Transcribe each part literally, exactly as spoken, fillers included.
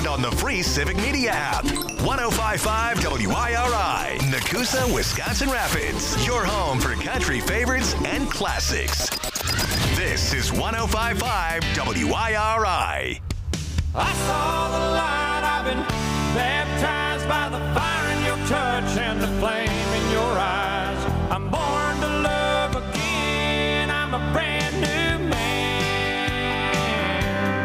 on the free Civic Media app. one oh five point five W I R I, Nakusa, Wisconsin Rapids. Your home for country favorites and classics. This is one oh five point five W I R I. I saw the light, I've been baptized by the fire in your touch and the flame in your eyes. I'm born to love again, I'm a brand new man.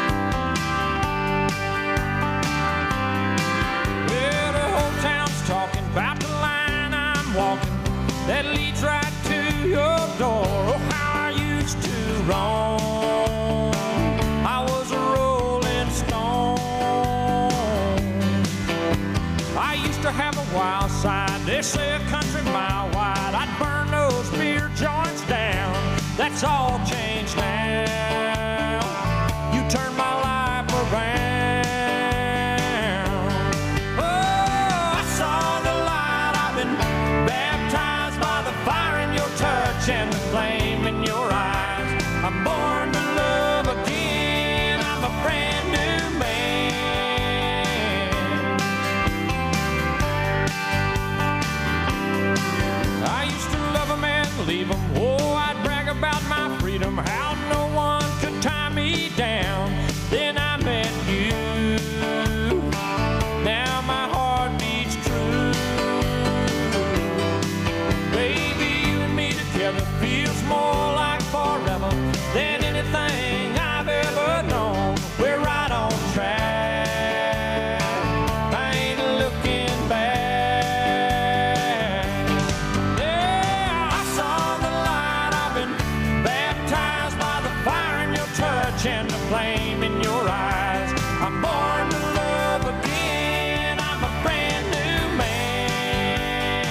Well, the whole town's talking about the line I'm walking that leads right to your door. Oh, how I used to roam. I was a rolling stone. I used to have a wild side, they say a country mile wide. I'd burn those beer joints down. That's all changed now. You turned my life around. Oh, I saw the light, I've been baptized by the fire in your touch and the flame in your eyes. I'm born to love again, I'm a brand new man. I used to love a man, leave him. Oh, I'd brag about my freedom, how no one could tie me down. Then I met you. Now my heart beats true. Baby, you and me together feels more like forever than anything I've ever known. We're right on track. I ain't looking back. Yeah, I saw the light. I've been baptized by the fire in your touch and the flame in your eyes. I'm born to love again. I'm a brand new man.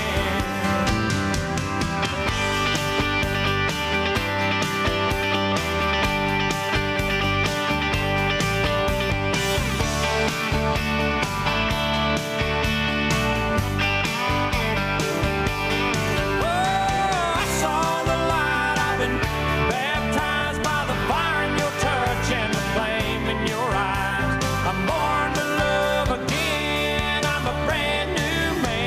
Oh, I saw the light. I've been baptized by the fire in your touch and the flame in your eyes. I'm born to love again. I'm a brand new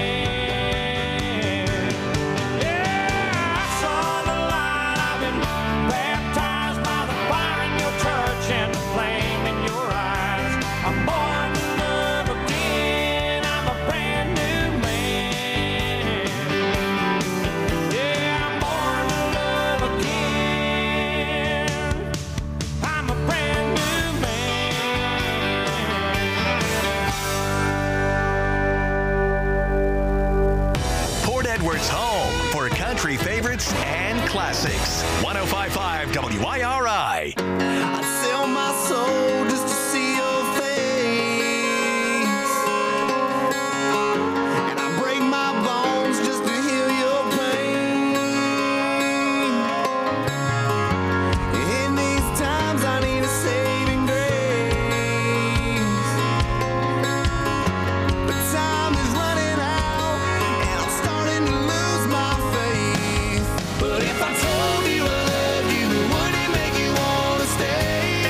man. Yeah, I saw the light. I've been baptized by the fire in your touch and the flame in your eyes. I'm born to love again. I'm a brand new man. Yeah, I'm born to love again. I'm a brand new man. Port Edwards' home for country favorites and classics. one oh five point five W I R I. I sell my soul just to see your face, and I break my bones just to heal your pain. In these times I need a saving grace, but time is running out and I'm starting to lose my faith. But if I told you I loved you, would it make you wanna stay?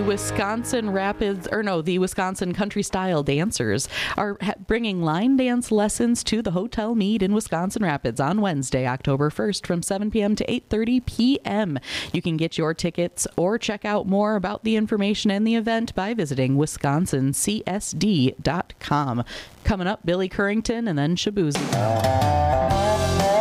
Wisconsin Rapids, or no, the Wisconsin Country Style Dancers are ha- bringing line dance lessons to the Hotel Mead in Wisconsin Rapids on Wednesday, October first from seven p.m. to eight thirty p.m. You can get your tickets or check out more about the information and the event by visiting wisconsin c s d dot com. Coming up, Billy Currington and then Shabuzi.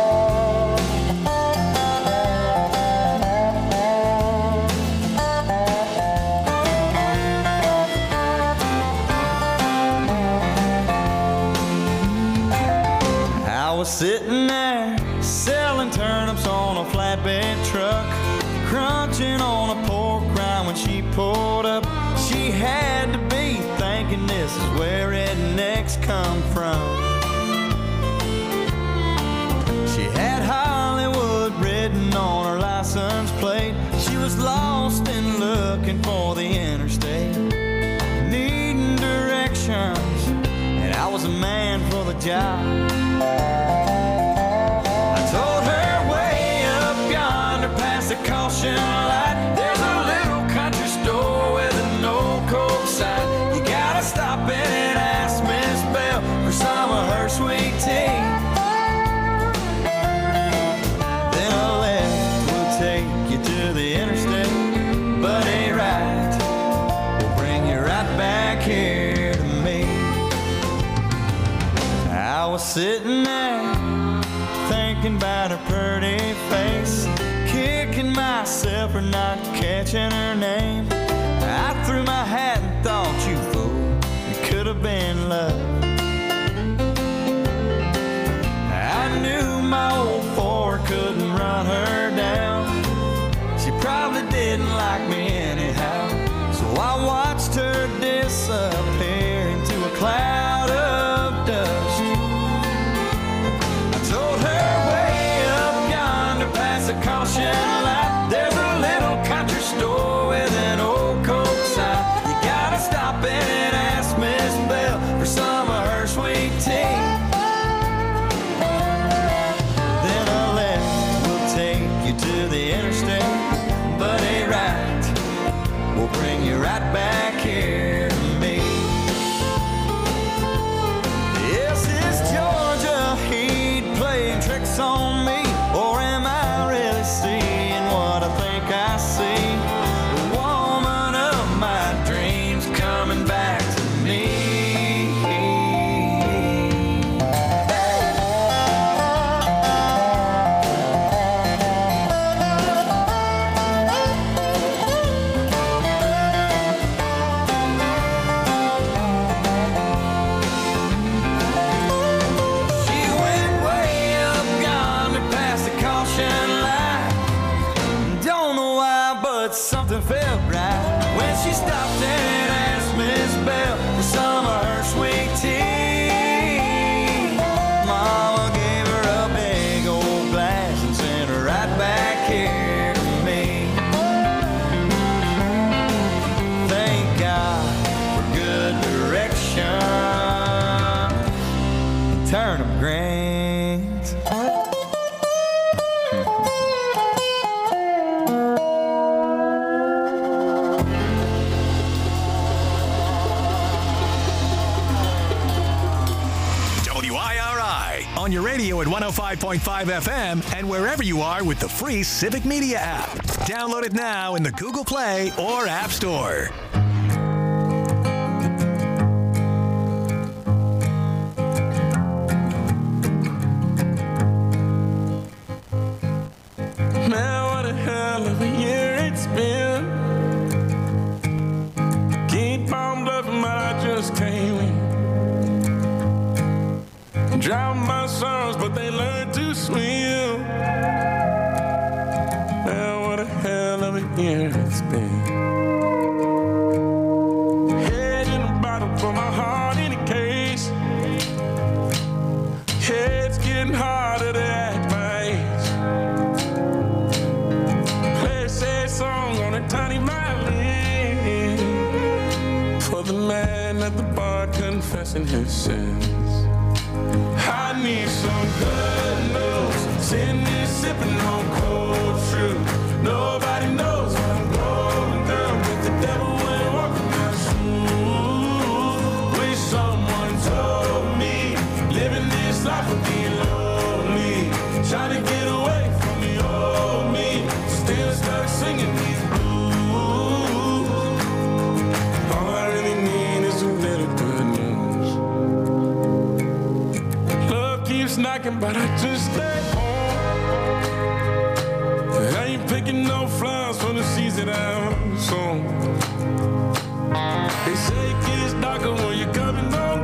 I was sitting there selling turnips on a flatbed truck, crunching on a pork rind when she pulled up. She had to be thinking this is where rednecks come from. She had Hollywood written on her license plate. She was lost and looking for the interstate, needing directions, and I was a man for the job. I told her way up yonder past the caution light, there's a little country store with an old Coke sign. You gotta stop in and ask Miss Bell for some of her sweet tea. Then a left will take you to the interstate, but a right will bring you right back here to me. I was sitting there thinking about her pretty face, kicking myself for not catching her name. I threw my hat and thought, you fool, it could have been love. I knew my old Ford couldn't run her down. She probably didn't like me anyhow, so I watched her disappear into a cloud of dust. I told her way up yonder past the caution light, there's a little country store with an old Coke sign. You gotta stop in and ask Miss Bell for some of her sweet tea. Then a left will take you to the interstate, but a right will bring you right back here to me. Yes, it's Georgia heat playing tricks on me, or am I really seeing what I think I see? The woman of my dreams coming back to me. She went way up yonder past the caution light. Don't know why, but something felt right when she stopped and asked Miss Bell for some of her sweet tea. Mama gave her a big old glass and sent her right back here to me. Thank God for good direction and turnip greens. W I R I on your radio at one oh five point five F M and wherever you are with the free Civic Media app. Download it now in the Google Play or App Store. Man, what a hell of a year it's been. Keep on bluffing, but I just can't win. Drown my sorrows, but they learn to swim. Man, what a hell of a year it's been. Head in a bottle for my heart in a case. Yeah, it's getting harder to act my age. Play sad songs on a tiny violin for the man at the bar confessing his sins. I need some good news. Sitting here sipping on cold truth. Nobody knows what I'm going through. With the devil when but I just stay home. I ain't picking no flowers for the season out soon. They say it gets darker when you're coming on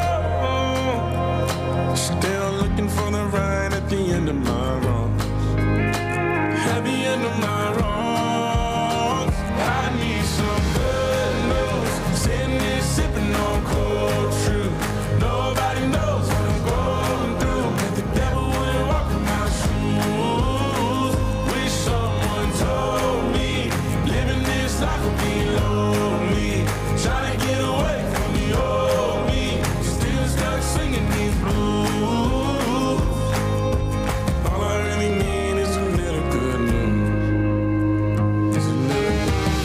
down. Still looking for the ride at the end of my wrongs. At the end of my wrongs, I need some good news. Sitting here sipping on cold truth. Nobody knows what I'm going through. If the devil wouldn't walk in my shoes, wish someone told me living this life would be lonely. Trying to get away from the old me, still stuck singing these blues. All I really need is a little good news. Is a little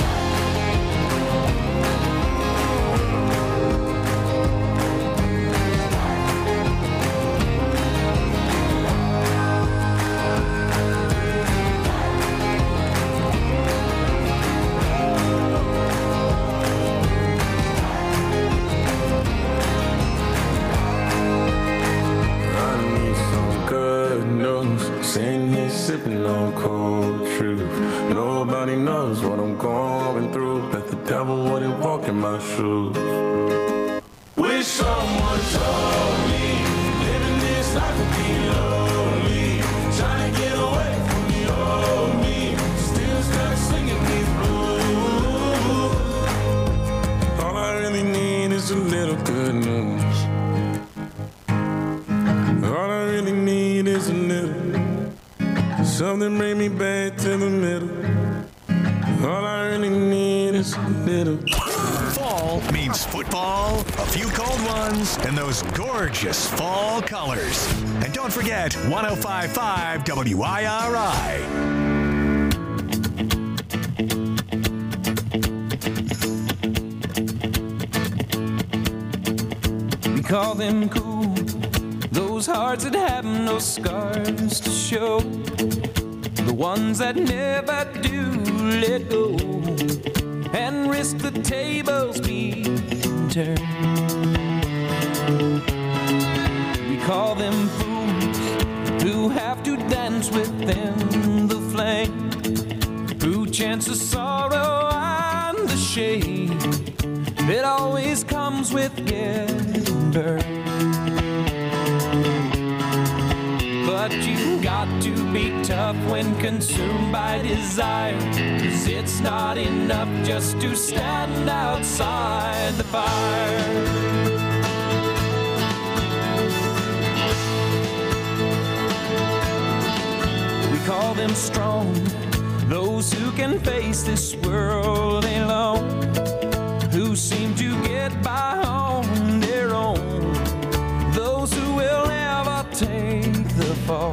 I need some good news. Sitting here sipping on cold truth. Nobody knows what I'm going through. Bet the devil wouldn't walk in my shoes. Wish someone told me living this life would be lonely. Trying to get away from the old me, still stuck singing these blues. All I really need is a little good news. All I really need is a little. Something bring me back to the middle. All I really need is a little. Fall means football, a few cold ones, and those gorgeous fall colors. And don't forget one oh five point five W I R I. We call them cool, those hearts that have no scars to show, the ones that never do let go and risk the tables being turned. We call them fools who have to dance within the flame, who chance the sorrow and the shame that always comes with getting burned. But you got to be tough when consumed by desire, 'cause it's not enough just to stand outside the fire. We call them strong, those who can face this world alone, who seem to get by on their own, those who will never take the fall.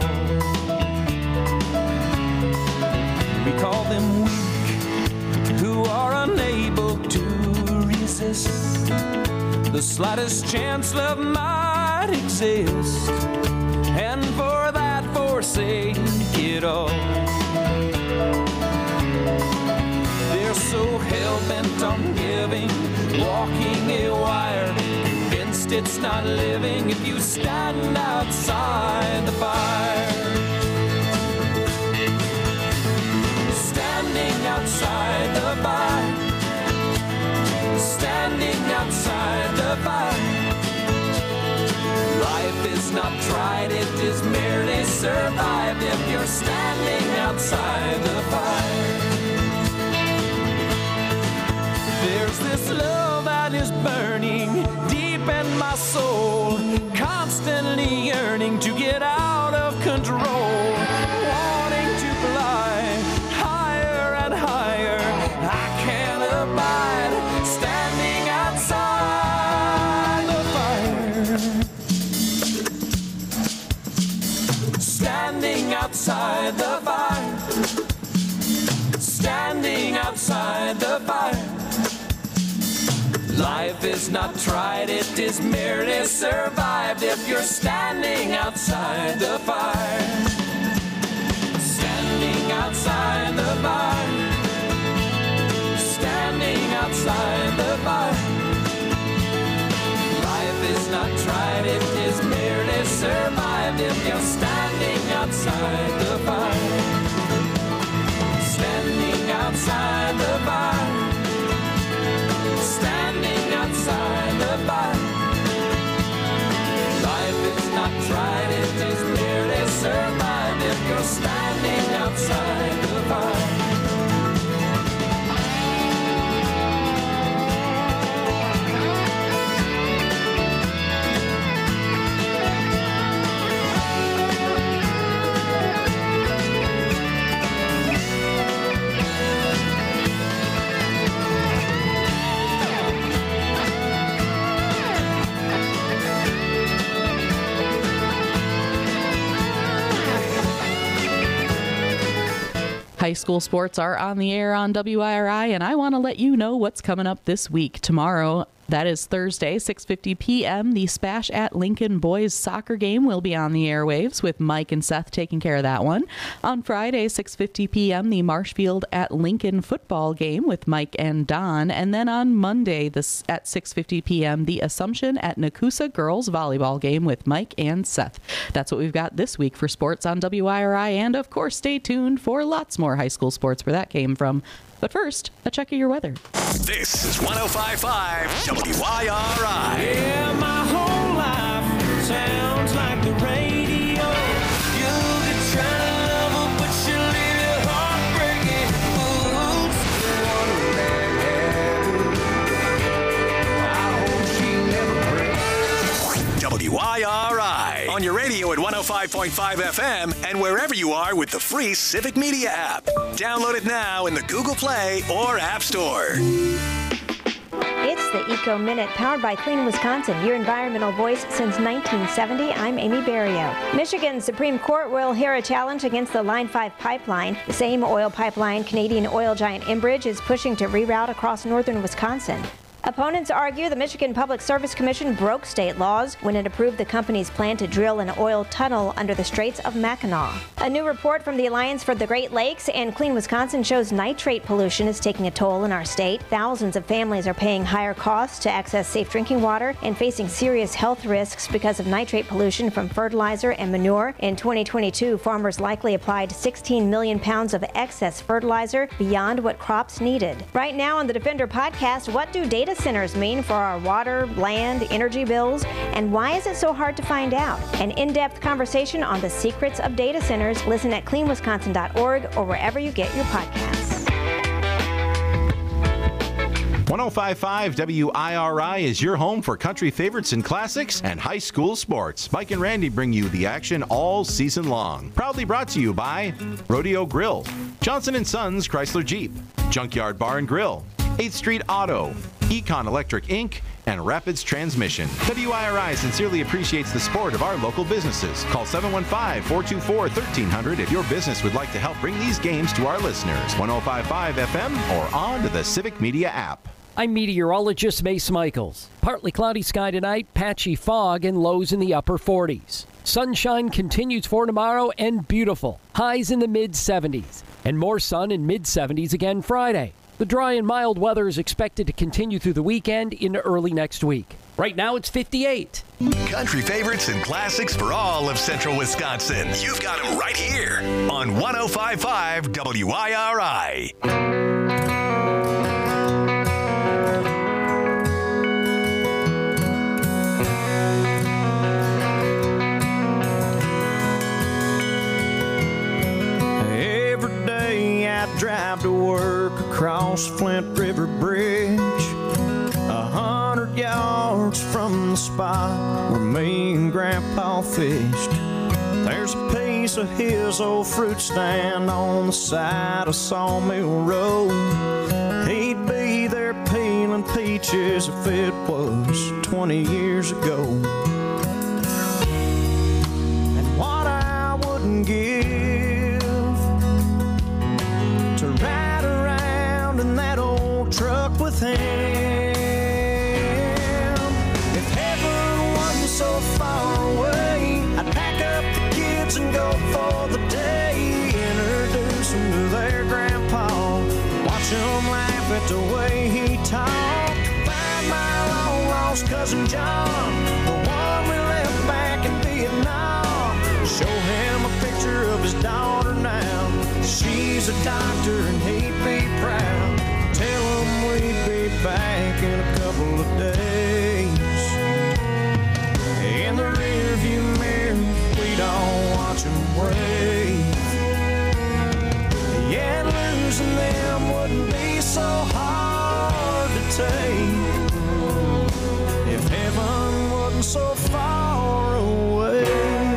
We call them weak, who are unable to resist the slightest chance love might exist, and for that forsake it all. They're so hell-bent on giving, walking a wire, convinced it's not living if you stand outside the fire. Standing outside the fire, standing outside the fire. Life is not tried, it is merely survived if you're standing outside the fire. There's this love that is burning deep in my soul, constantly yearning to get out of control, wanting to fly higher and higher. I can't abide standing outside the fire. Standing outside the fire. Standing outside the fire. Life is not tried, it is merely survived if you're standing outside the fire. Standing outside the fire. Standing outside the fire. Life is not tried, it is merely survived if you're standing outside the fire. Standing outside the fire. Standing outside the fire. Life is not tried, it is merely survived if you're standing outside the fire. High school sports are on the air on W I R I, and I want to let you know what's coming up this week. Tomorrow, that is Thursday, six fifty p.m., the Spash at Lincoln boys soccer game will be on the airwaves with Mike and Seth taking care of that one. On Friday, six fifty p.m., the Marshfield at Lincoln football game with Mike and Don. And then on Monday this, at six fifty p.m., the Assumption at Nakusa girls volleyball game with Mike and Seth. That's what we've got this week for sports on W I R I. And, of course, stay tuned for lots more high school sports where that came from. But first, a check of your weather. This is one oh five point five W I R I. Yeah, my whole life sounds like the radio. You could try to love her, but she'll leave your heart breaking. Oops, the one that had I hope she never breaks. W I R I. On your radio at one oh five point five F M and wherever you are with the free Civic Media app. Download it now in the Google Play or App Store. It's the Eco Minute, powered by Clean Wisconsin, your environmental voice since nineteen seventy. I'm Amy Barrio. Michigan's Supreme Court will hear a challenge against the Line five pipeline. The same oil pipeline Canadian oil giant Enbridge is pushing to reroute across northern Wisconsin. Opponents argue the Michigan Public Service Commission broke state laws when it approved the company's plan to drill an oil tunnel under the Straits of Mackinac. A new report from the Alliance for the Great Lakes and Clean Wisconsin shows nitrate pollution is taking a toll in our state. Thousands of families are paying higher costs to access safe drinking water and facing serious health risks because of nitrate pollution from fertilizer and manure. In twenty twenty-two, farmers likely applied sixteen million pounds of excess fertilizer beyond what crops needed. Right now on the Defender podcast, what do data centers mean for our water, land, energy bills, and why is it so hard to find out? An in-depth conversation on the secrets of data centers. Listen at clean wisconsin dot org or wherever you get your podcasts. one oh five point five W I R I is your home for country favorites and classics and high school sports. Mike and Randy bring you the action all season long. Proudly brought to you by Rodeo Grill, Johnson and Sons Chrysler Jeep, Junkyard Bar and Grill, eighth Street Auto, Econ Electric Incorporated, and Rapids Transmission. W I R I sincerely appreciates the support of our local businesses. Call seven one five, four two four, one three zero zero if your business would like to help bring these games to our listeners. one oh five point five F M or on to the Civic Media app. I'm meteorologist Mace Michaels. Partly cloudy sky tonight, patchy fog, and lows in the upper forties. Sunshine continues for tomorrow and beautiful. Highs in the mid seventies. And more sun in mid seventies again Friday. The dry and mild weather is expected to continue through the weekend into early next week. Right now it's fifty-eight. Country favorites and classics for all of central Wisconsin. You've got them right here on one oh five point five W I R I. Drive to work across Flint River Bridge, a hundred yards from the spot where me and Grandpa fished. There's a piece of his old fruit stand on the side of Sawmill Road. He'd be there peeling peaches if it was twenty years ago. And what I wouldn't give to ride around in that old truck with him. If heaven wasn't so far away, I'd pack up the kids and go for the day. Introduce them to their grandpa, watch them laugh at the way he talked. Find my long lost cousin John, the one we left back in Vietnam. Show She's a doctor and he'd be proud. Tell him we'd be back in a couple of days. In the rearview mirror, we'd all watch him wave. Yeah, losing them wouldn't be so hard to take if heaven wasn't so far away.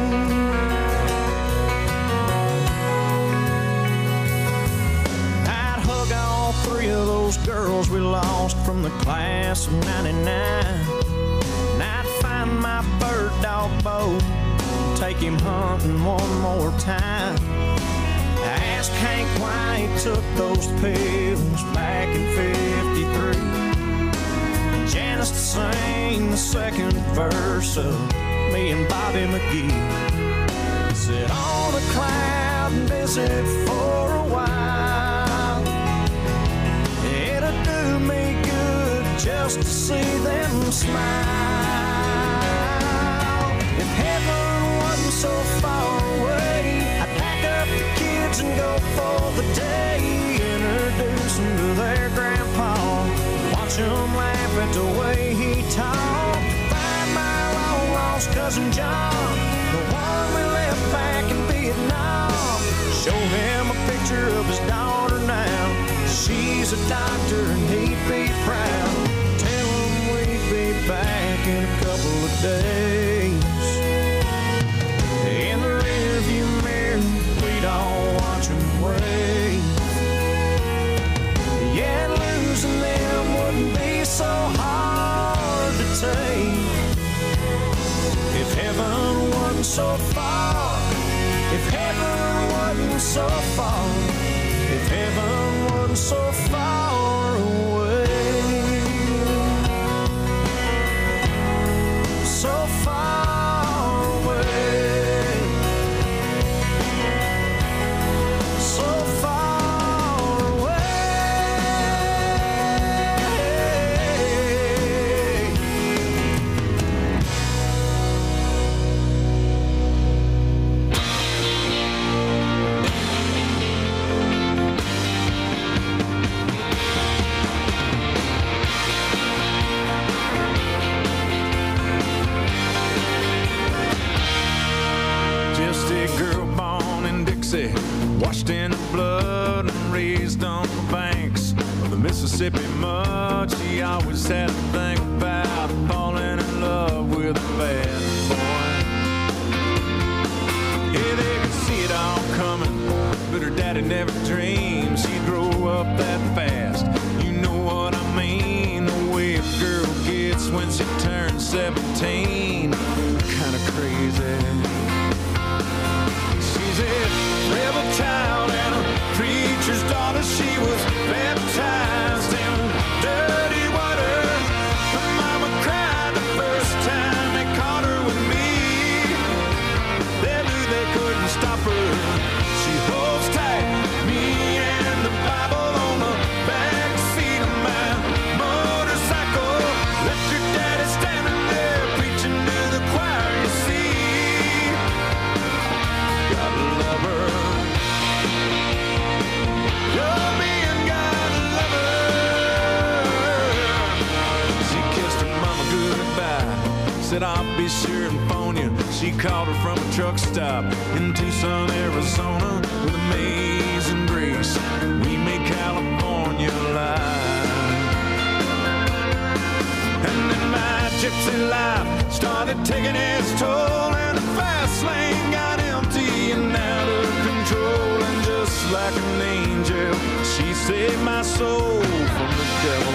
I'd hug all three of those girls we lost from the class of ninety-nine. And I'd find my bird dog boat, take him hunting one more time. I asked Hank why he took those pills back in fifty-three. And Janice to sing the second verse of me and Bobby McGee. Sit on a cloud and visit for a while. It'll do me good just to see them smile. If heaven wasn't so far away, I'd pack up the kids and go for the day. Introduce them to their grandpa, watch them laugh at the way he talked. Find my long lost cousin John, the one we left back in Vietnam. Show him a picture of his daughter now. She's a doctor and he'd be proud. Tell him we'd be back in a couple of days. In the rearview mirror, we'd all watch him wave. Yeah, losing them wouldn't be so hard to take if heaven wasn't so far. If heaven wasn't so far. If heaven wasn't so far away. So far away. So far away. Just a girl born in Dixie, washed in the blood and raised on the banks of the Mississippi mud. She always had a thing about falling in love with a bad boy. Yeah, they could see it all coming, but her daddy never dreamed she'd grow up that fast. You know what I mean, the way a girl gets when she turns seventeen. Kinda crazy. She's a rebel child and a preacher's daughter. She was baptized in dirty water. Her mama cried the first time they caught her with me. They knew they couldn't stop her. She holds tight, me and the Bible on the back seat of my motorcycle. Left your daddy standing there preaching to the choir, you see. Gotta love her. Love me and gotta love her. She kissed her mama goodbye, said I'll be sure and phone you. She called her from a truck stop in Tucson, Arizona. With amazing grace, we made California live. And then my gypsy life started taking its toll, and the fast lane got empty and out of control. And just like an angel, she saved my soul from the devil.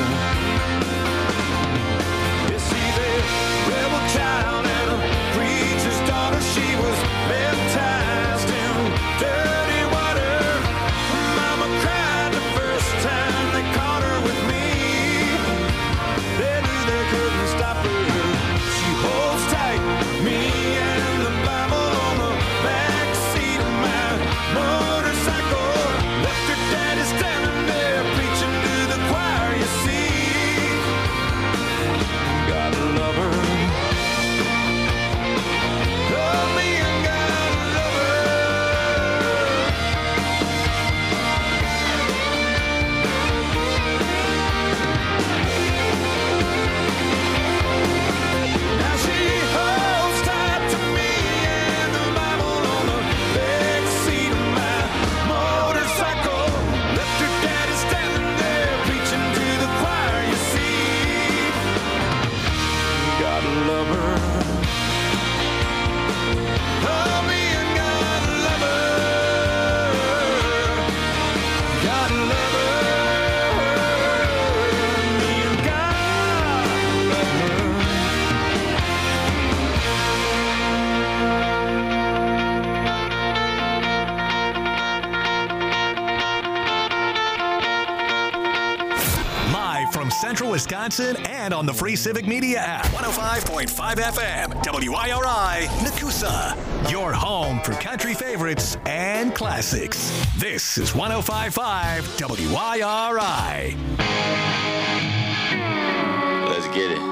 Yes, she's a rebel child and a preacher's daughter. She was baptized in dirty water. Mama cried the first time they caught her with me. They knew they couldn't stop her. She holds tight, me and the Bible on the back seat of my motorcycle. Left her daddy standing there preaching to the choir, you see. from Central Wisconsin and on the free Civic Media app. one oh five point five F M, W I R I, Nakusa. Your home for country favorites and classics. This is one oh five point five W I R I. Let's get it.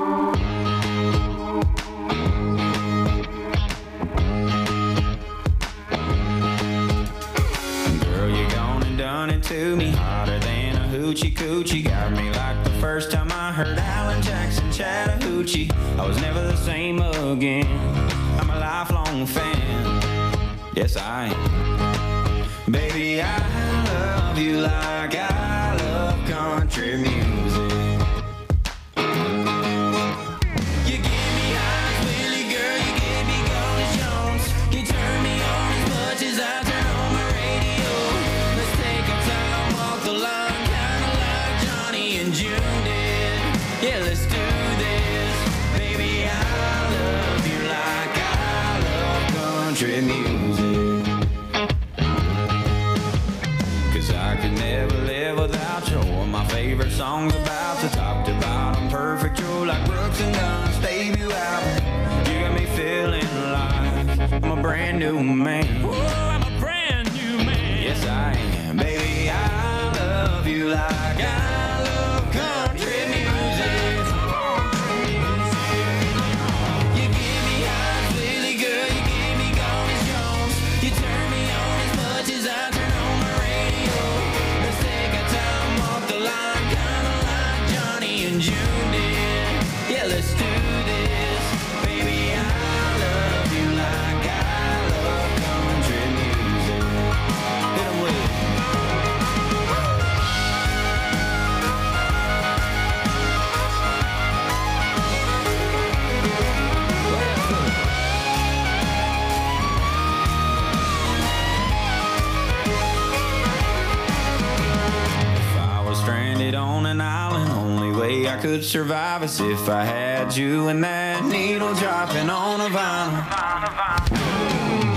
Girl, you gone and done it to me, hotter than a hoochie coochie. Got me like the first time I heard Alan Jackson Chattahoochee. I was never the same again. I'm a lifelong fan. Yes, I am. Baby, I love you like I love country music. Country music, 'cause I could never live without you. One of my favorite songs about the top to bottom, perfect. You're like Brooks and Dunn's debut album. You got me feeling like I'm a brand new man. Whoa, I'm a brand new man. Yes, I am. Baby, I love you like I love country music. On an island, only way I could survive is if I had you and that needle dropping on a vinyl.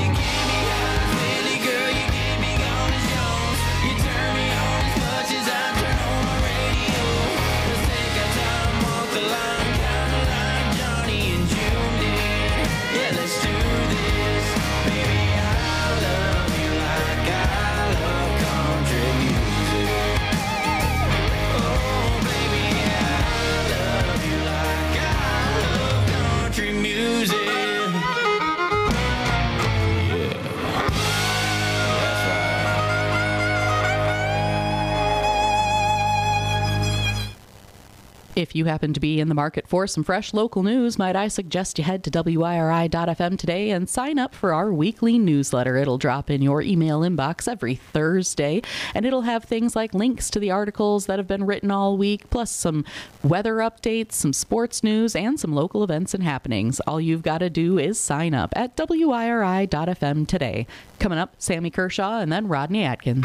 If you happen to be in the market for some fresh local news, might I suggest you head to W I R I dot F M today and sign up for our weekly newsletter. It'll drop in your email inbox every Thursday, and it'll have things like links to the articles that have been written all week, plus some weather updates, some sports news, and some local events and happenings. All you've got to do is sign up at W I R I dot F M today. Coming up, Sammy Kershaw and then Rodney Atkins.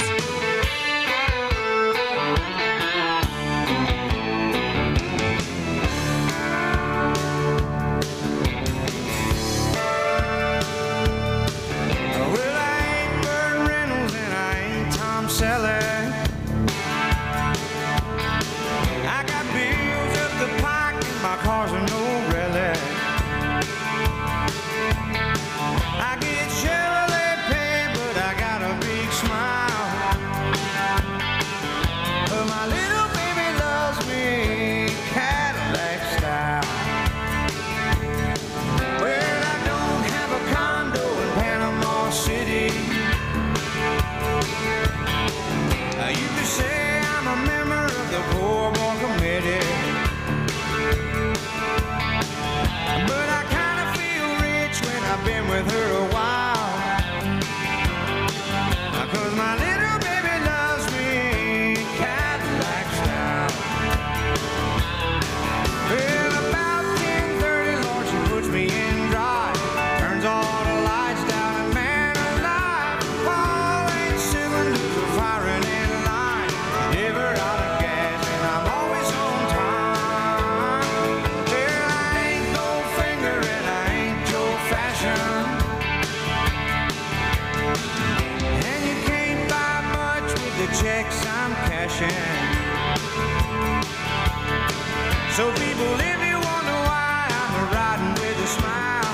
checks I'm cashing. So people, if you wonder why I'm riding with a smile,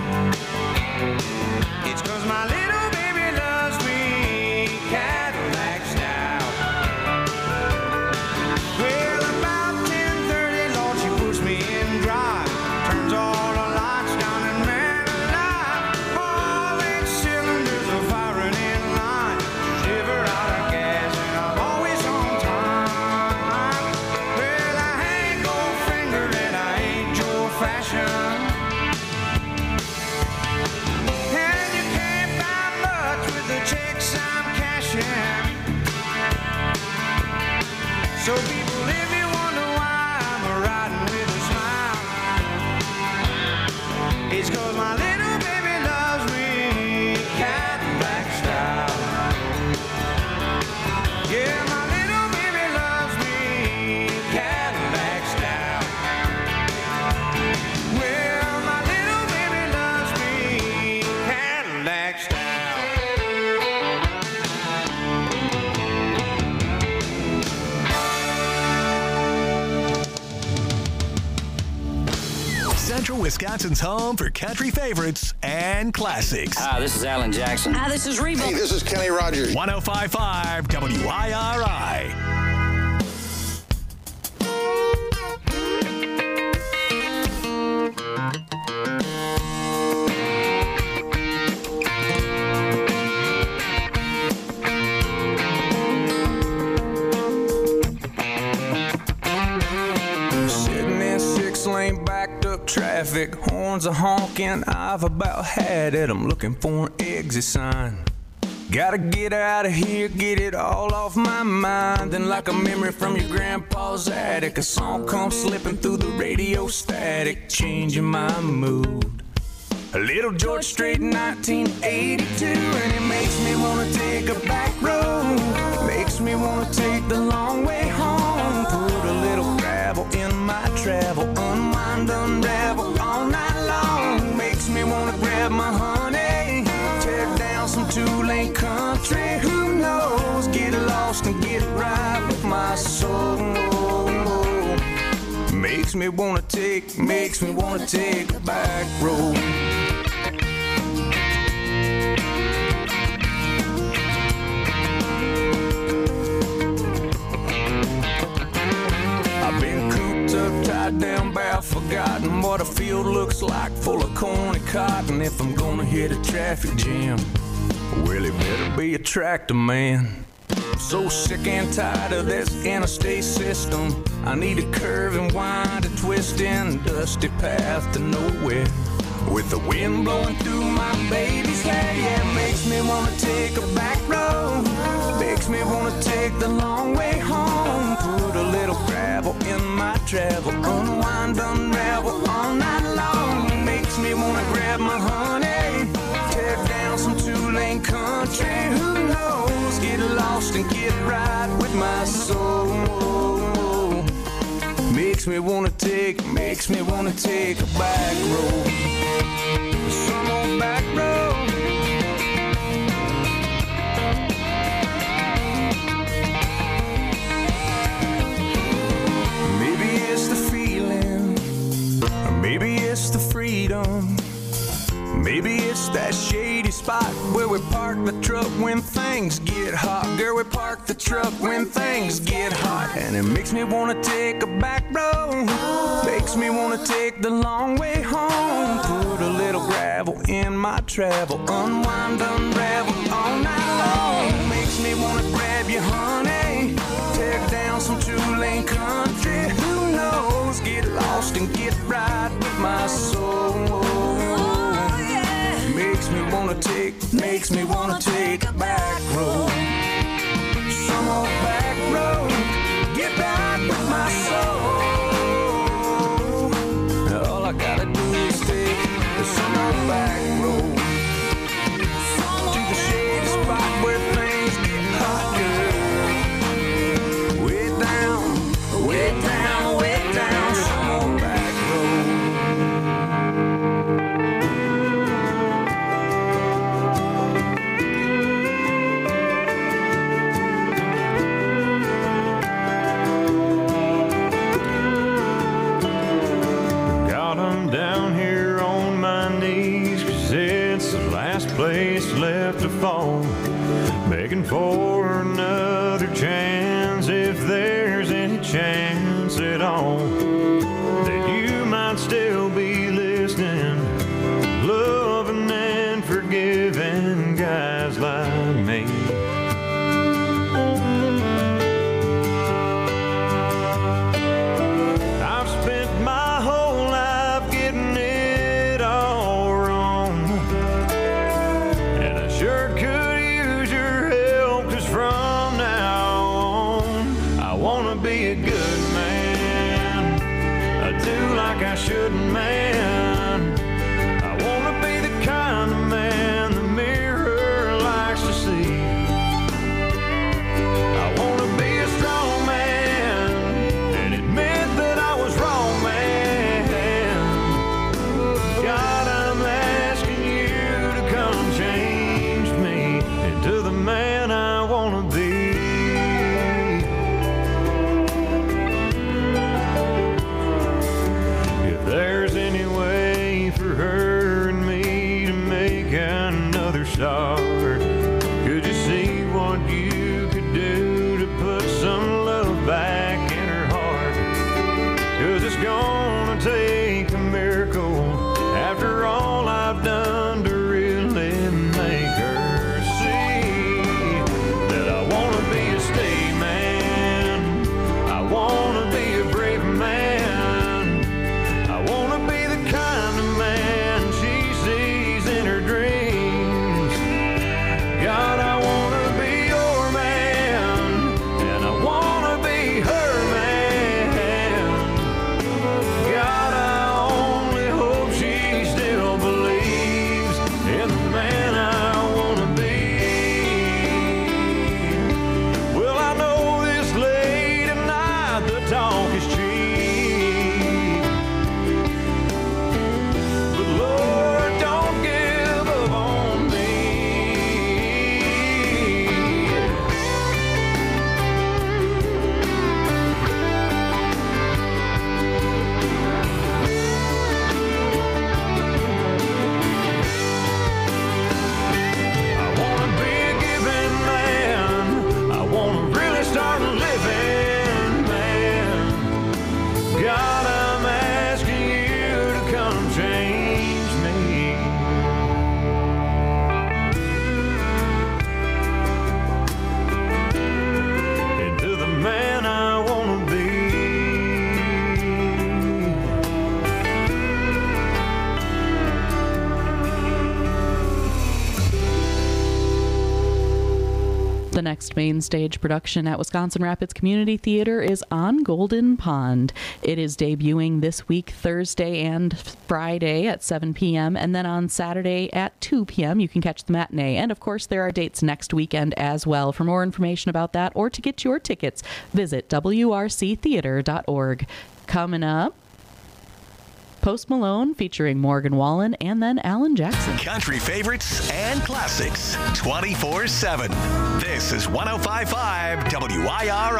it's 'cause my little baby loves me Cadillac style. Well, about ten thirty, Lord, she puts me in drive, turns all the lights down and man alive, all eight cylinders are firing in line, shiver out of gas and I'm always on time. Well, I ain't gold fingered and I ain't Joe fashion, and you can't buy much with the checks I'm cashing. So people, if you wonder why I'm riding with a smile, it's 'cause my little baby loves me Cadillac style. Yeah, my little baby loves me Cadillac style. Well, my little baby loves me Cadillac style. Central Wisconsin's home for country favorites and classics. Hi, this is Alan Jackson. Hi, this is Reba. Hey, this is Kenny Rogers. one oh five point five W I R I. Sitting in six lane backed up traffic, horns are honking, I've about had it, I'm looking for an exit sign. Gotta get out of here, get it all off my mind. Then like a memory from your grandpa's attic, a song comes slipping through the radio static, changing my mood. A little George Strait in nineteen eighty-two, and it makes me wanna take a back road, makes me wanna take the long way home, put a little gravel in my travel, unwind, unravel all night long, makes me wanna grab my honey, tear down some two-lane country, who knows, get lost and get right with my soul. Makes me wanna take, makes me wanna take a back road. I've been cooped up, tied down, bow, forgotten what a field looks like, full of corn and cotton. If I'm gonna hit a traffic jam, well, it better be a tractor man. I'm so sick and tired of this interstate system. I need a curve and wind, a twisting, dusty path to nowhere, with the wind blowing through my baby's hair. Yeah, it makes me wanna take a back road, makes me wanna take the long way home, put a little gravel in my travel, unwind, unravel all night long, makes me wanna grab my honey, tear down some two-lane country, who knows, get lost and get right with my soul. Makes me wanna take, makes me wanna take a back road, some old back road. Maybe it's the feeling, or maybe it's the freedom, maybe it's that shady spot where we park the truck when things get hot. Girl, we park the truck when things get hot, and it makes me wanna take a back road, makes me wanna take the long way home, put a little gravel in my travel, unwind, unravel all night long, makes me wanna grab you, honey, tear down some two-lane country, who knows, get lost and get right with my soul. Makes me wanna take, makes me wanna take a back road, some old back road, get right with my soul. All I gotta do is take some old back road to the shady spot where things get hot, girl. Way down, way down, way down, some old back road. be a good man. I do like I shouldn't, man. I wanna be the kind of man the mirror likes to see. I wanna be a strong man and admit that I was wrong, man. God, I'm asking you to come change me into the man I wanna be. If there's any way for her and me to make another start, could you see what you could do to put some love back in her heart? 'Cause it's gonna take a miracle after all I've done to really make her see that I wanna be a stay man. I wanna be a brave man. I wanna be the kind of man she sees in her dreams. God, I wanna be your man, and I wanna be her man. God, I only hope she still believes in the man I wanna be. Well, I know this late at night the talk is cheap, but Lord, don't give up on me. I wanna be a giving man. I wanna really start living, man. God, I'm asking you to come change me into the man I wanna be. The next main stage production at Wisconsin Rapids Community Theater is On Golden Pond. It is debuting this week, Thursday and Friday at seven p.m., and then on Saturday at two p.m. you can catch the matinee. And of course, there are dates next weekend as well. For more information about that or to get your tickets, visit w r c theater dot org. Coming up, Post Malone featuring Morgan Wallen and then Alan Jackson. Country favorites and classics twenty-four seven. This is one oh five point five W I R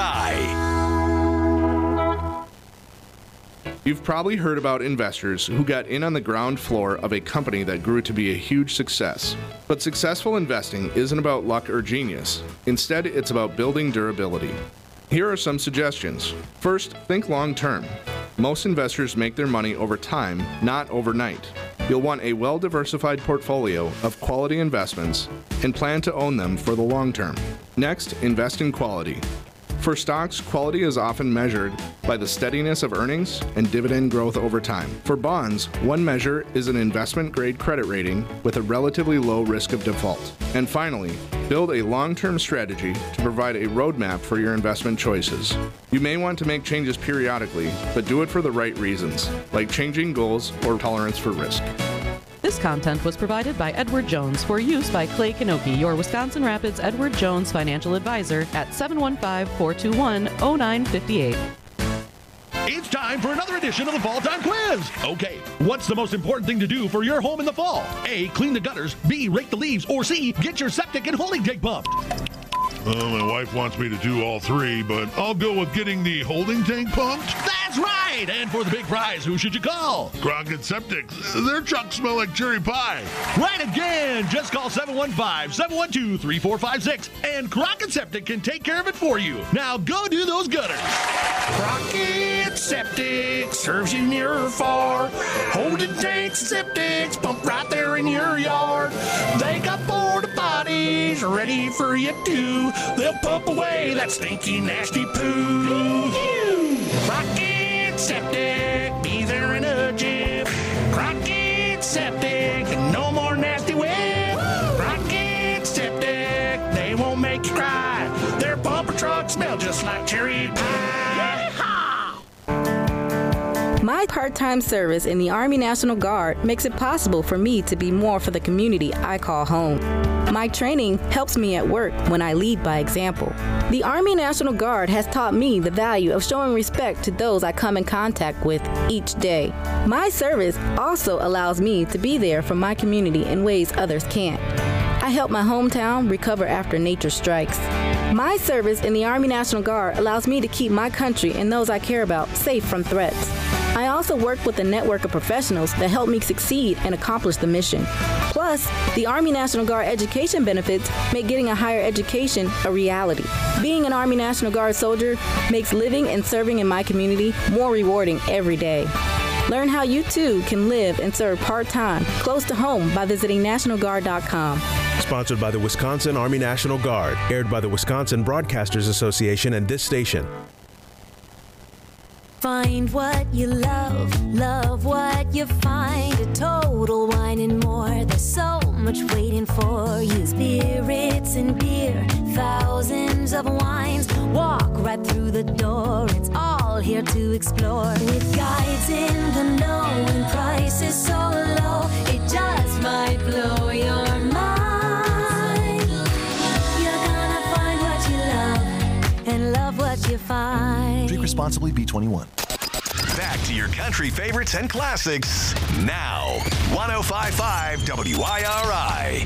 I. You've probably heard about investors who got in on the ground floor of a company that grew to be a huge success. But successful investing isn't about luck or genius. Instead, it's about building durability. Here are some suggestions. First, think long term. Most investors make their money over time, not overnight. You'll want a well-diversified portfolio of quality investments and plan to own them for the long term. Next, invest in quality. For stocks, quality is often measured by the steadiness of earnings and dividend growth over time. For bonds, one measure is an investment-grade credit rating with a relatively low risk of default. And finally, build a long-term strategy to provide a roadmap for your investment choices. You may want to make changes periodically, but do it for the right reasons, like changing goals or tolerance for risk. This content was provided by Edward Jones for use by Clay Kanoki, your Wisconsin Rapids Edward Jones financial advisor at seven one five, four two one, zero nine five eight. It's time for another edition of the Fall Time Quiz. Okay, what's the most important thing to do for your home in the fall? A, clean the gutters. B, rake the leaves. Or C, get your septic and holding tank pumped. Well, my wife wants me to do all three, but I'll go with getting the holding tank pumped. That's right! And for the big prize, who should you call? Crockett Septic. Their trucks smell like cherry pie. Right again! Just call seven one five, seven one two, three four five six, and Crockett Septic can take care of it for you. Now go do those gutters. Crockett Septic serves you near or far. Holding tanks and septics pump right there in your yard. They got porta potties ready for you too. They'll pump away that stinky, nasty poo. Crockett Septic, be there in a jiff. Crockett Septic, no more nasty whip. Crockett Septic, they won't make you cry. Their bumper trucks smell just like cherry pie. My part-time service in the Army National Guard makes it possible for me to be more for the community I call home. My training helps me at work when I lead by example. The Army National Guard has taught me the value of showing respect to those I come in contact with each day. My service also allows me to be there for my community in ways others can't. I help my hometown recover after nature strikes. My service in the Army National Guard allows me to keep my country and those I care about safe from threats. I also work with a network of professionals that help me succeed and accomplish the mission. Plus, the Army National Guard education benefits make getting a higher education a reality. Being an Army National Guard soldier makes living and serving in my community more rewarding every day. Learn how you too can live and serve part-time close to home by visiting national guard dot com. Sponsored by the Wisconsin Army National Guard, aired by the Wisconsin Broadcasters Association and this station. Find what you love, love what you find. A Total Wine and More. There's so much waiting for you. Spirits and beer, thousands of wines. Walk right through the door. It's all here to explore. With guides in the know and prices so low, it just might blow your mind. You're gonna find what you love and love what you find. Drink responsibly, B twenty-one. Back to your country favorites and classics now. one oh five point five W I R I.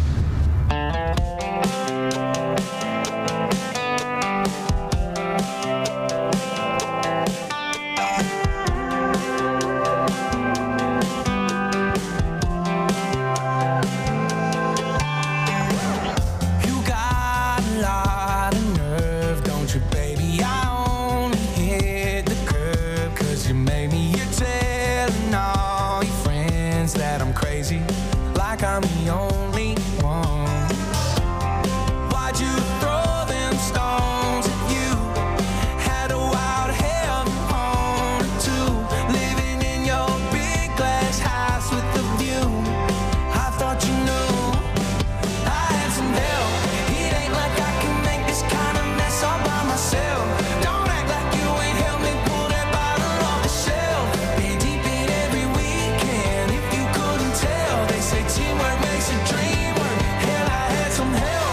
I'm the only one. Why'd you throw them stones at you? Had a wild hell on it too. Living in your big glass house with the view. I thought you knew I had some help. It ain't like I can make this kind of mess all by myself. Don't act like you ain't helped me pull that bottle off the shelf. Been deep in every weekend. If you couldn't tell, they say teamwork makes a dream work. Hell, I had some help.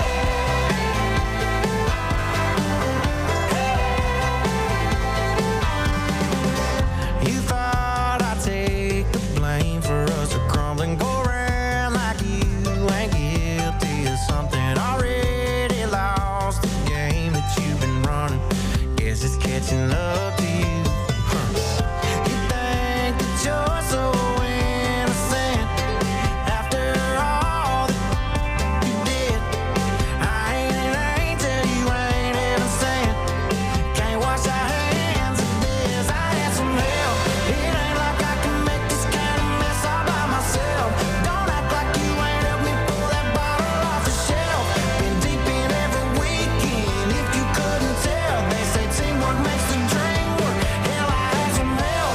You thought I'd take the blame for us to crumble and go around like you ain't guilty of something already lost. The game that you've been running, guess it's catching up to you. Huh. You think that you're so innocent after all that you did. I ain't an angel, you ain't even sent. Can't wash our hands of this. I had some help. It ain't like I can make this kind of mess all by myself. Don't act like you ain't helped me pull that bottle off the shelf. Been deep in every weekend. If you couldn't tell, they say teamwork makes the dream work. Hell, I had some help.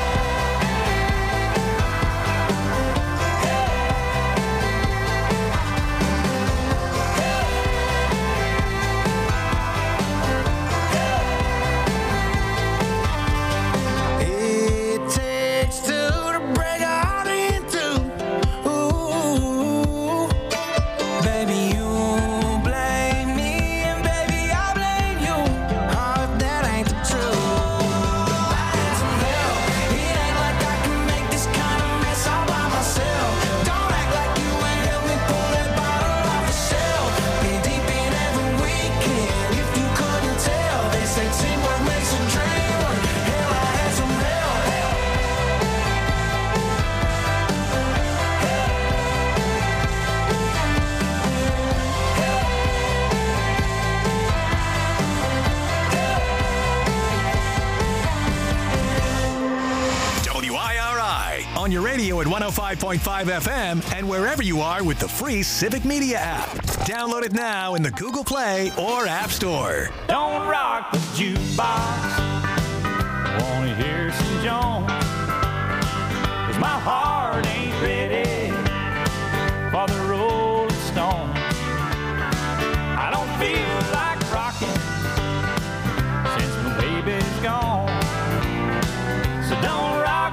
It takes two to break a heart in two. Ooh, baby, you blame me, and baby, I blame you. Oh, if that ain't the truth. I had some help. It ain't like I can make this kind of mess all by myself. Don't act like you ain't helped me pull that bottle off the shelf. Been deep in every weekend. If you couldn't tell, they say teamwork makes a dream work. Hell, I had some help. W I R I on your radio at one oh five point five F M and wherever you are with the free Civic Media app. Download it now in the Google Play or App Store. Don't rock the jukebox. Wanna hear some Jones? 'Cause my heart ain't ready for the Rolling Stone. I don't feel like rocking since my baby's gone. So don't rock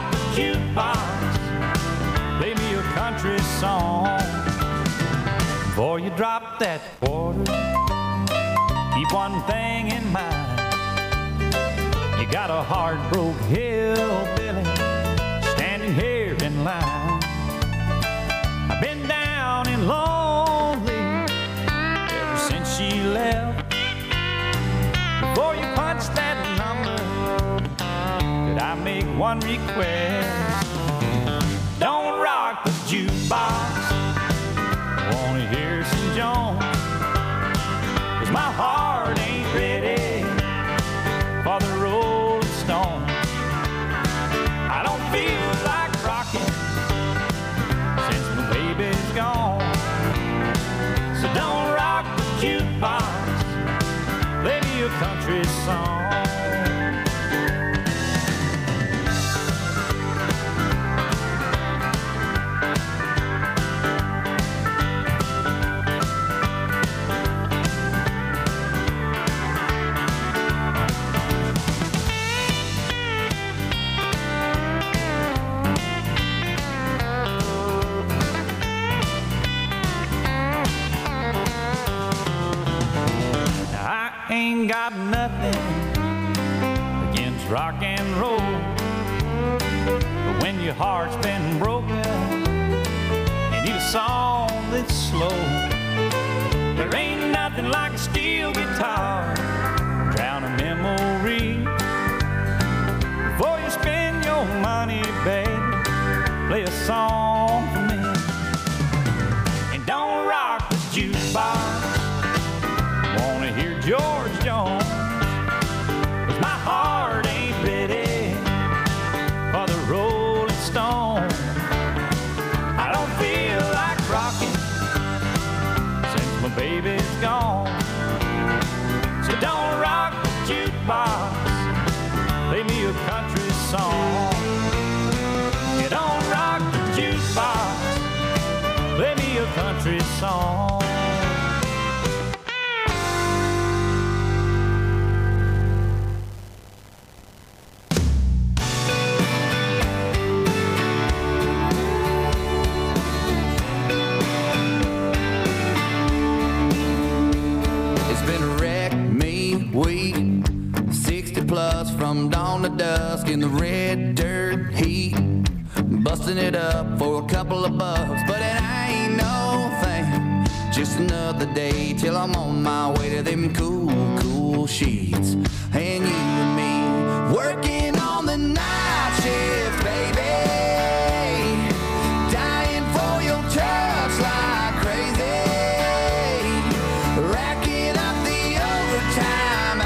before you drop that quarter, keep one thing in mind. You got a hard-broke hillbilly standing here in line. I've been down and lonely ever since she left. Before you punch that number, could I make one request? Don't rock the jukebox, I wanna hear some Jones, 'cause my heart ain't ready for the Rolling Stones. I don't feel like rocking since my baby's gone. So don't rock the jukebox, play me a country song. Ain't got nothing against rock and roll, but when your heart's been broken, you need a song that's slow. There ain't nothing like a steel guitar, drown a memory. Before you spend your money, babe, play a song for me. And don't rock the jukebox, wanna hear George Jones, 'cause my heart ain't ready for the Rolling Stone. I don't feel like rocking since my baby's gone. So don't rock the jukebox, play me a country song. You don't rock the jukebox, play me a country song. Week sixty plus from dawn to dusk in the red dirt heat, busting it up for a couple of bucks, but it ain't no thing. Just another day till I'm on my way to them cool, cool sheets. And you and me working on the night shift, baby, dying for your touch like crazy, racking up the overtime.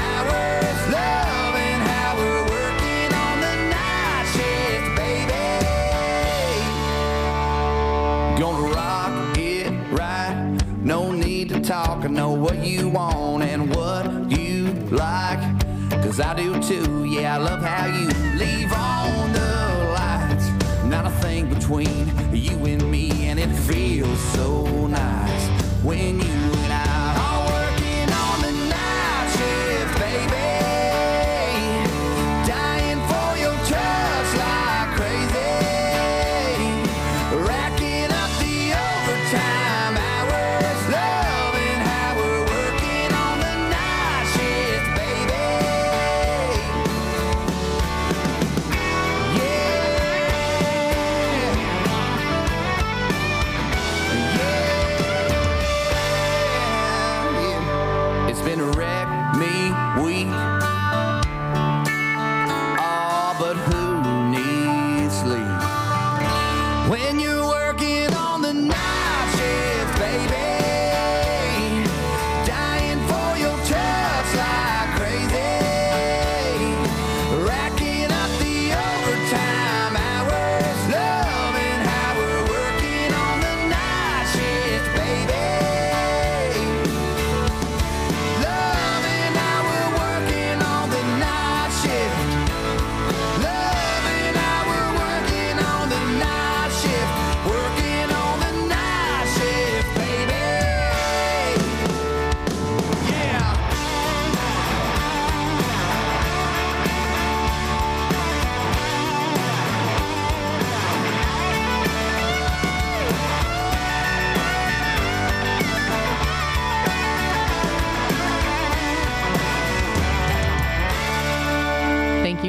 Talk, I know what you want and what you like, 'cause I do too. Yeah, I love how you leave on the lights. Not a thing between you and me, and it feels so nice when you and I are working on the night shift, baby, dying for your touch like crazy, racking up the overtime hours, love.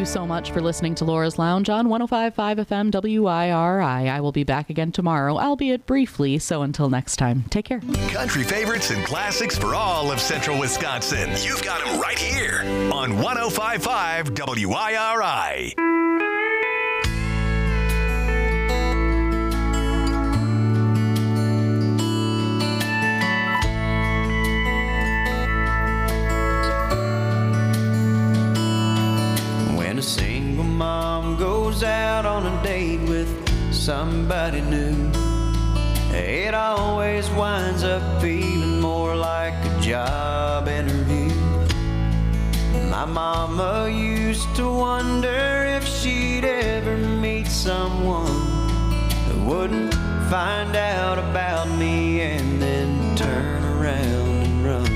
you so much for listening to Laura's Lounge on one oh five point five F M W I R I. I will be back again tomorrow, albeit briefly, so until next time, take care. Country favorites and classics for all of Central Wisconsin. You've got them right here on one oh five point five W I R I. When a single mom goes out on a date with somebody new, it always winds up feeling more like a job interview. My mama used to wonder if she'd ever meet someone who wouldn't find out about me and then turn around and run.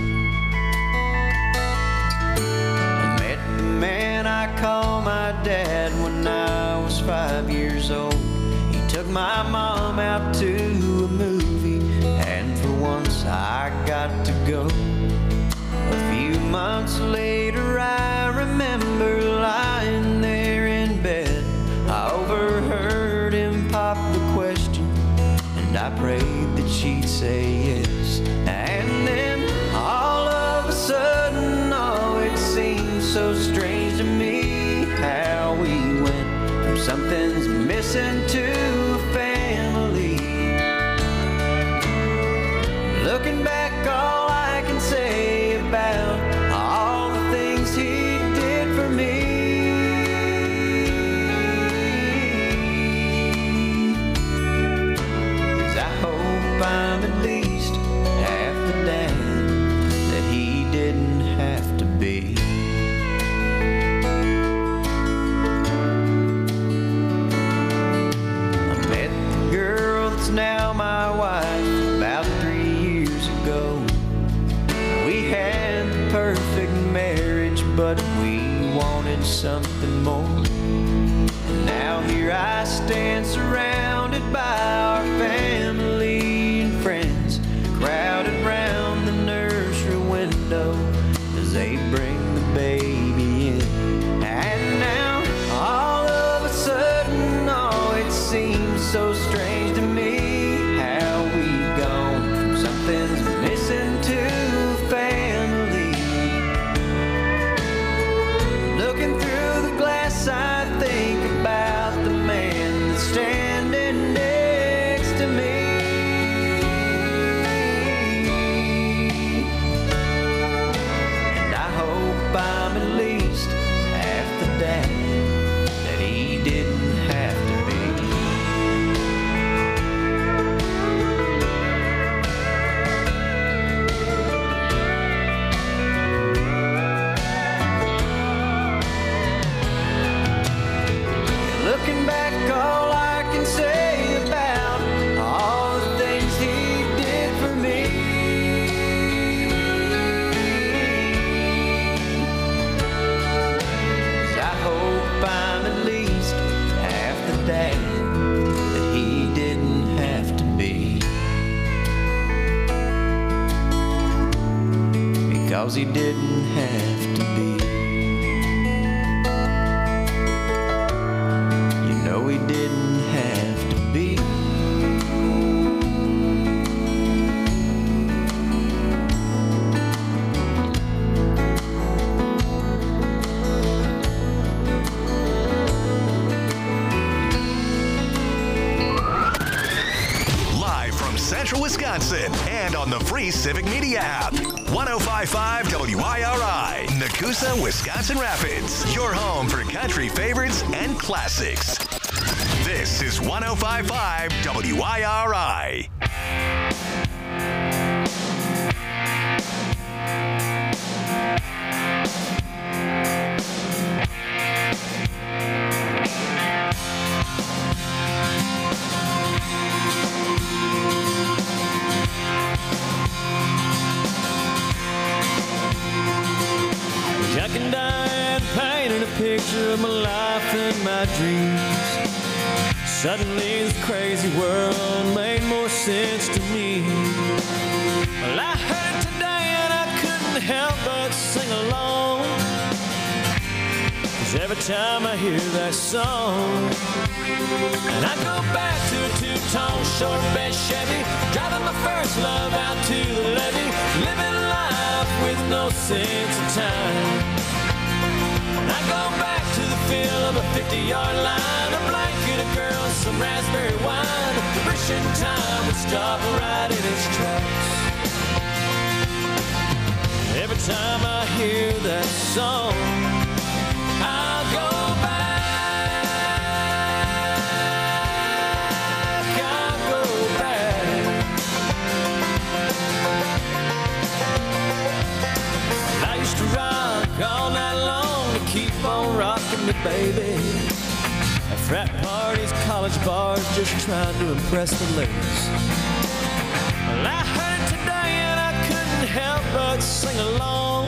I met the man I call my dad when I was five years old. He took my mom out to a movie, and for once I got to go. A few months later I remember lying there in bed. I overheard him pop the question, and I prayed that she'd say yes. And then all of a sudden, oh, it seemed so strange to me how we went from something's missing to a family. Looking back, all I can say about all the things he did for me is I hope I'm at least half the dad that he didn't have to be. I met the girl that's now my wife about three years ago. We had the perfect marriage, but we wanted something more. And now here I stand surrounded by our family and friends, crowded round the nursery window as they bring the baby in. And now all of a sudden, oh, it seems so strange to me how we've gone from something's missing to family. Looking through the glass, I think about the man that's standing next to me. And I hope I'm at least half the dad that he didn't have to be. Looking back, all I can say about all the things he did for me is I hope I'm at least half the dad that he didn't have to be, because he didn't have to be. No, he didn't have to be. Live from Central Wisconsin and on the free Civic Media app. one oh five point five W I R I, Nakusa, Wisconsin Rapids. Your home for country favorites and classics. This is one oh five point five W I R I. Jack and Diane painted a picture of my life and my dreams. Suddenly this crazy world made more sense to me. Well, I heard today and I couldn't help but sing along, 'cause every time I hear that song, and I go back to a two-tone short bed Chevy, driving my first love out to the levee, living life with no sense of time. And I go back to the feel of a fifty-yard line, a blanket, a girl, some raspberry wine, wishing time would stop right in its tracks. Every time I hear that song, I'll go back, I'll go back. I used to rock all night long to keep on rocking me, baby. At frat parties, college bars, just trying to impress the ladies. Well, I heard it today and I couldn't help but sing along.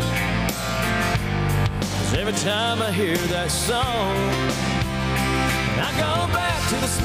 Every time I hear that song, I go back to the smell